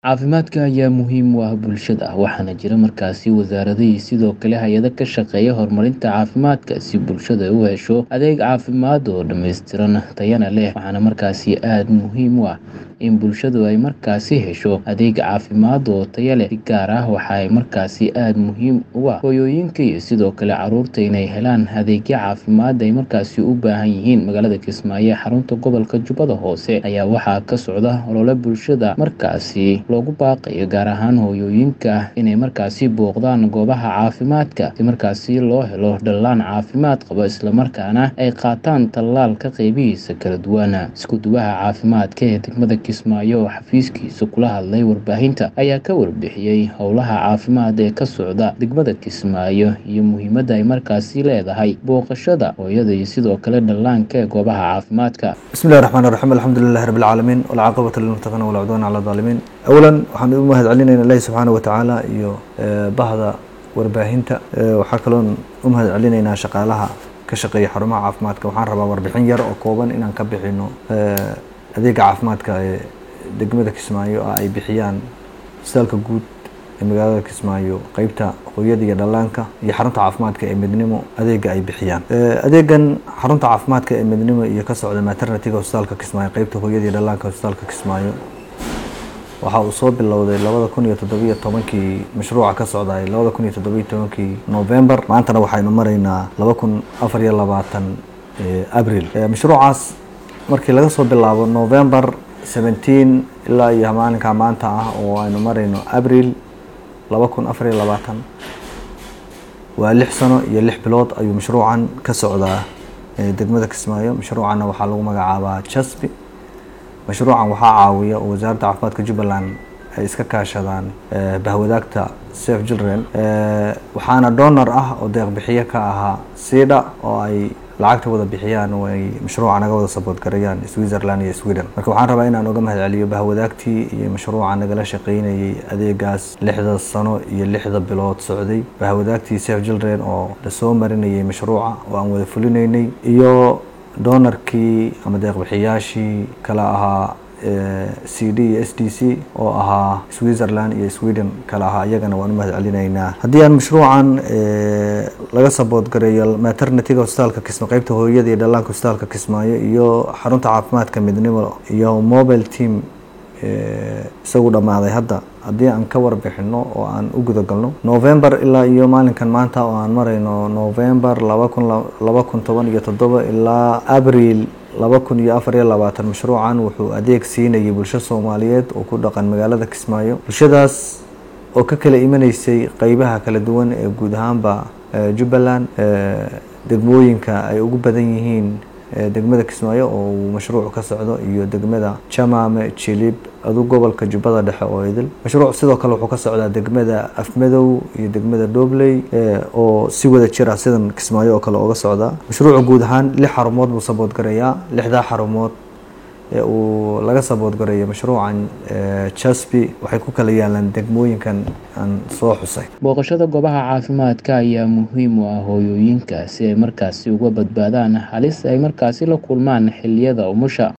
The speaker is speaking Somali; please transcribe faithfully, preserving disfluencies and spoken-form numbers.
Caafimaadka ayaa muhiim u ah bulshada, waxaana jira markaasi wasaarado iyo sidoo kale hay'ado ka shaqeeya horumarinta caafimaadka si bulshada u hesho adeeg caafimaad oo dhammaystiran, tayana leh. Waxaana markaasi aad muhiim u ah in bulshadu ay markaasi hesho adeeg caafimaad oo tayo leh. Si gaar ah waxaa markaasi aad muhiim u ah hooyooyinka iyo sidoo kale carruurta inay helaan adeegyo caafimaad ay markaasi u baahan yihiin. Magaalada Kismaayo ee xarunta gobolka Jubbada Hoose ayaa waxaa ka socda olole bulshada markaasi loogu baaqayo gaar ahaan hooyooyinka inay markaasi booqdaan goobaha caafimaadka si markaasi loo helo dhallaanka caafimaad qaba isla markaana ay qaataan tallaalka qaybihiisa kala duwan. Isku-duwaha caafimaadka ee degmada Kismaayo oo xafiiskiisa kula hadlay warbaahinta ayaa ka warbixiyay howlaha caafimaad ee ka socda degmada Kismaayo iyo muhiimadda ay markaasi leedahay booqashada hooyada iyo sidoo kale dhallaanka ee goobaha caafimaadka. بسم الله الرحمن الرحيم الحمد لله رب العالمين والعاقبة للمتقين ولا عدوان على الظالمين. أولا waxaan u mahad celinayna Ilaahay subxaanahu wa tacaala iyo bahda warbaahinta. Waxaa kaloon u mahad celinaynaa shaqaalaha ka shaqeeya xarumaha caafimaadka. Waxaan rabaa warbixin yar oo kooban inaan ka bixino adeega caafimaadka ee degmada Kismaayo oo ay bixiyaan isbitaalka guud ee magaalada Kismaayo, qaybta hooyada iyo dhallaanka iyo xarunta caafimaadka ee Midnimo adeega ay bixiyaan. Adeegan xarunta caafimaadka ee Midnimo iyo ka socda maternity-ga isbitaalka Kismaayo, qaybta hooyada iyo dhallaanka isbitaalka Kismaayo waxa uu soo bilowday labada kun iyo toddoba iyo tobankii. Mashruuca ka socday labada kun iyo toddoba iyo tobankii November, maantana waxaynu maraynaa laba kun afar iyo labaatan Abriil. Mashruucaas markii laga soo bilaabo November seventeen ilaa iyo maalinka maanta ah oo aynu marayno Abriil laba kun afar iyo labaatan waa lix sano iyo lix bilood ayuu mashruucan ka socdaa degmada Kismaayo. Mashruucanna waxaa lagu magacaabaa Chasbi. mashruucan waxaa caawiya oo wasaaradda caafimaadka Jubbaland ay iska kaashadaan bahwadaagta Save Children, waxaana donor ah oo deeq bixiye ka ahaa SIDA oo ay lacagta wada bixiyaan oo ay mashruuca naga wada support gareeyaan Switzerland iyo Sweden. Marka waxaan rabaa inaan uga mahad celiyo bahwadaagtii iyo mashruuca nagala shaqeynayay adeegaas lixda sano iyo lixda bilood socday. Bahwadaagtii Save Children oo la soo marinayay mashruuca oo aan wada fulinaynay, iyo doonarkii ama deeq bixiyaashii kala ahaa C D iyo S D C oo ahaa Switzerland iyo Sweden kala ahaa, iyagana waan u mahad celinaynaa. Haddii aan mashruucan laga support gareeyo maternity-ga isbitaalka Kismaayo, qaybta hooyada iyo dhallaanka isbitaalka Kismaayo iyo xarunta caafimaadka Midnimo iyo mobile team isagu dhammaaday hadda. Haddii aan ka warbixino oo aan u guda galno November ilaa iyo maalinkan maanta oo aan marayno November laba kun laba kun toban iyo toddoba ilaa Abriil laba kun iyo afar iyo labaatan, mashruucan wuxuu adeeg siinayay bulsho Soomaaliyeed oo ku dhaqan magaalada Kismaayo. Bulshadaas oo ka kala imanaysay qaybaha kala duwan ee guud ahaanba Jubbaland, degmooyinka ay ugu badan yihiin degmada Kismaayo oo uu mashruucu ka socdo iyo degmada Chamaame, Chilib, adu gobolka Jubbada Dhexe oo idil. Mashruuc sidoo kale wuxuu ka socdaa degmada Afmadow iyo degmada Doobley oo si wada jira sidan Kismaayo oo kale uga socda. Mashruucu guud ahaan lix xarumood buu support gareeyaa. Lixda xarumood ee uu laga support gareeyo mashruucan Chasbi waxay ku kala yaalaan degmooyinkan aan soo xusay. Booqashada goobaha caafimaadka ayaa muhiim u ah hooyooyinka si ay markaasi uga badbaadaan halis ay markaasi la kulmaan xilliyada umusha.